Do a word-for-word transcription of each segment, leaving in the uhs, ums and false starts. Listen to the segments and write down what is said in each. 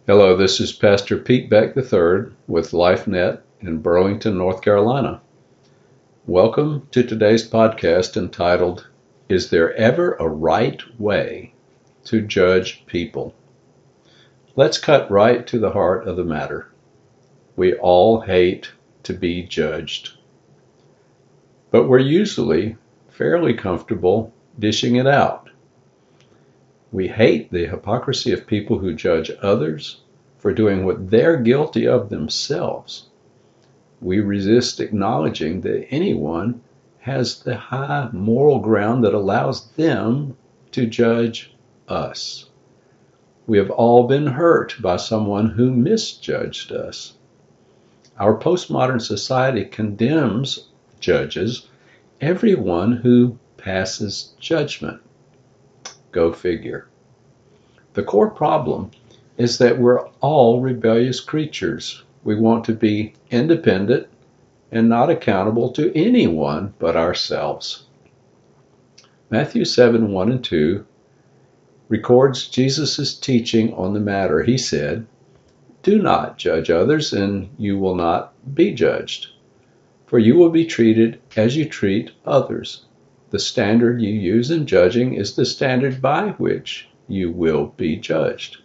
Hello, this is Pastor Pete Beck the third with LifeNet in Burlington, North Carolina. Welcome to today's podcast entitled, Is There Ever a Right Way to Judge People? Let's cut right to the heart of the matter. We all hate to be judged, but we're usually fairly comfortable dishing it out. We hate the hypocrisy of people who judge others for doing what they're guilty of themselves. We resist acknowledging that anyone has the high moral ground that allows them to judge us. We have all been hurt by someone who misjudged us. Our postmodern society condemns, judges, everyone who passes judgment. Go figure. The core problem is that we're all rebellious creatures. We want to be independent and not accountable to anyone but ourselves. Matthew seven, one and two records Jesus' teaching on the matter. He said, "Do not judge others, and you will not be judged. For you will be treated as you treat others. The standard you use in judging is the standard by which you will be judged."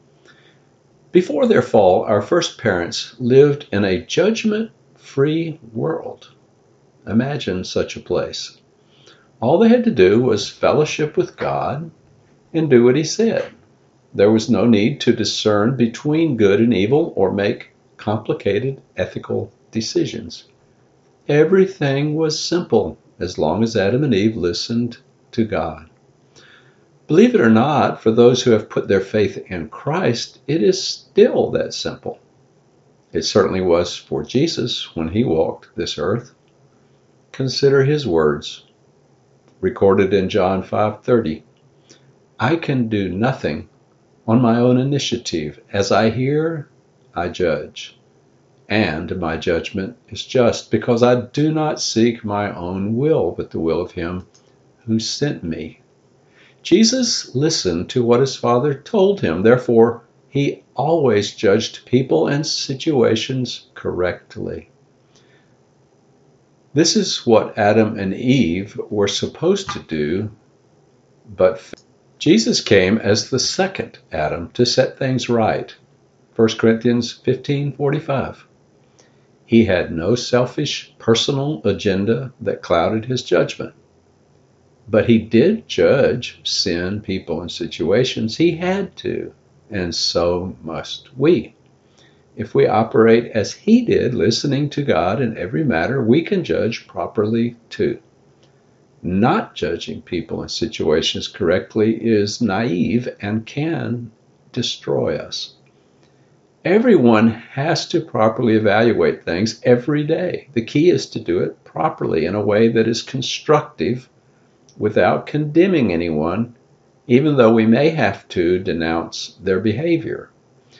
Before their fall, our first parents lived in a judgment-free world. Imagine such a place. All they had to do was fellowship with God and do what He said. There was no need to discern between good and evil or make complicated ethical decisions. Everything was simple as long as Adam and Eve listened to God. Believe it or not, for those who have put their faith in Christ, it is still that simple. It certainly was for Jesus when He walked this earth. Consider His words, recorded in John five thirty. "I can do nothing on my own initiative. As I hear, I judge. And my judgment is just, because I do not seek my own will, but the will of Him who sent me." Jesus listened to what His Father told Him. Therefore, He always judged people and situations correctly. This is what Adam and Eve were supposed to do, but Jesus came as the second Adam to set things right. First Corinthians fifteen forty-five. He had no selfish personal agenda that clouded His judgment. But He did judge sin, people, and situations. He had to, and so must we. If we operate as He did, listening to God in every matter, we can judge properly too. Not judging people and situations correctly is naive and can destroy us. Everyone has to properly evaluate things every day. The key is to do it properly in a way that is constructive without condemning anyone, even though we may have to denounce their behavior.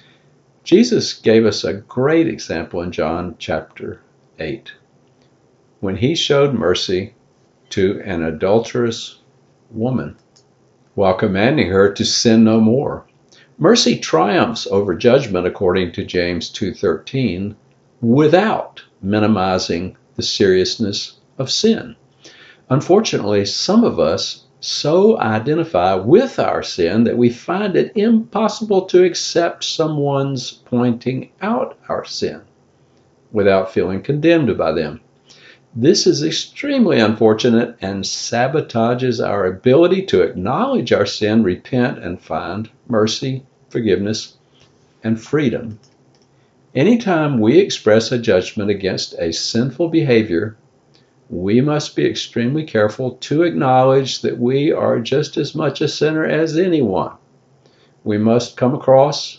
Jesus gave us a great example in John chapter eight, when He showed mercy to an adulterous woman while commanding her to sin no more. Mercy triumphs over judgment, according to James two thirteen, without minimizing the seriousness of sin. Unfortunately, some of us so identify with our sin that we find it impossible to accept someone's pointing out our sin without feeling condemned by them. This is extremely unfortunate and sabotages our ability to acknowledge our sin, repent, and find mercy, forgiveness, and freedom. Anytime we express a judgment against a sinful behavior, we must be extremely careful to acknowledge that we are just as much a sinner as anyone. We must come across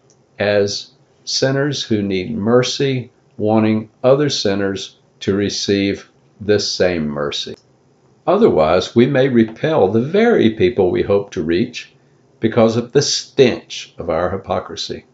as sinners who need mercy, wanting other sinners to receive the same mercy. Otherwise, we may repel the very people we hope to reach because of the stench of our hypocrisy.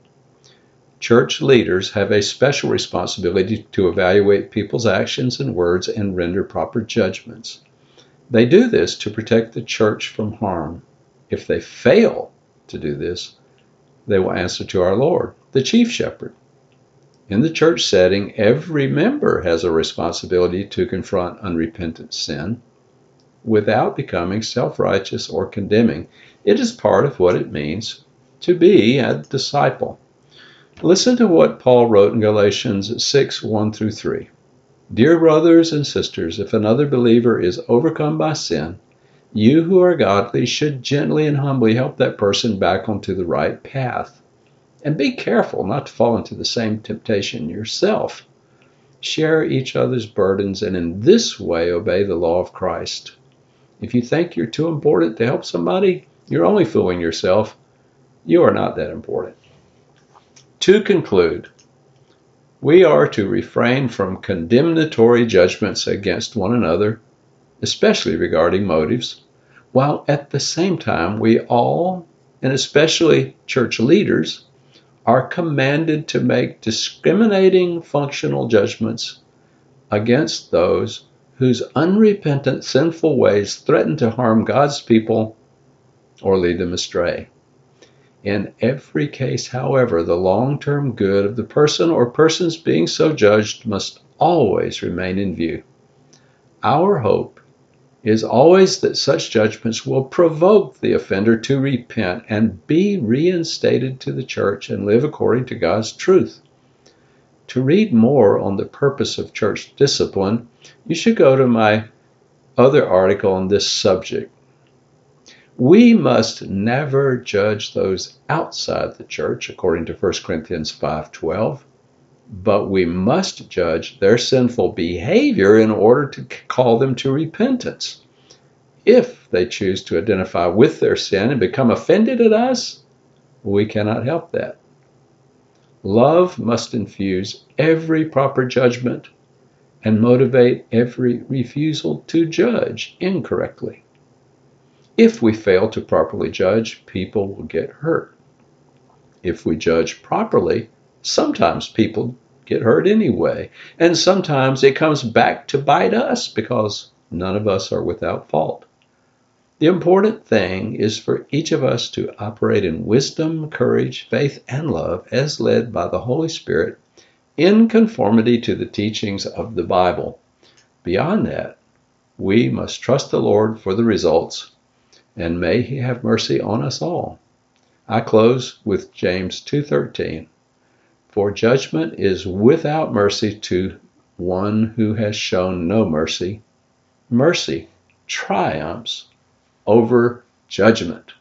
Church leaders have a special responsibility to evaluate people's actions and words and render proper judgments. They do this to protect the church from harm. If they fail to do this, they will answer to our Lord, the chief shepherd. In the church setting, every member has a responsibility to confront unrepentant sin without becoming self-righteous or condemning. It is part of what it means to be a disciple. Listen to what Paul wrote in Galatians six, one through three. Dear brothers and sisters, if another believer is overcome by sin, you who are godly should gently and humbly help that person back onto the right path. And be careful not to fall into the same temptation yourself. Share each other's burdens and in this way obey the law of Christ. If you think you're too important to help somebody, you're only fooling yourself. You are not that important. To conclude, we are to refrain from condemnatory judgments against one another, especially regarding motives, while at the same time we all, and especially church leaders, are commanded to make discriminating functional judgments against those whose unrepentant sinful ways threaten to harm God's people or lead them astray. In every case, however, the long-term good of the person or persons being so judged must always remain in view. Our hope is always that such judgments will provoke the offender to repent and be reinstated to the church and live according to God's truth. To read more on the purpose of church discipline, you should go to my other article on this subject. We must never judge those outside the church, according to First Corinthians five twelve, but we must judge their sinful behavior in order to call them to repentance. If they choose to identify with their sin and become offended at us, we cannot help that. Love must infuse every proper judgment and motivate every refusal to judge incorrectly. If we fail to properly judge, people will get hurt. If we judge properly, sometimes people get hurt anyway, and sometimes it comes back to bite us because none of us are without fault. The important thing is for each of us to operate in wisdom, courage, faith, and love as led by the Holy Spirit in conformity to the teachings of the Bible. Beyond that, we must trust the Lord for the results, and may He have mercy on us all. I close with James two thirteen. For judgment is without mercy to one who has shown no mercy. Mercy triumphs over judgment.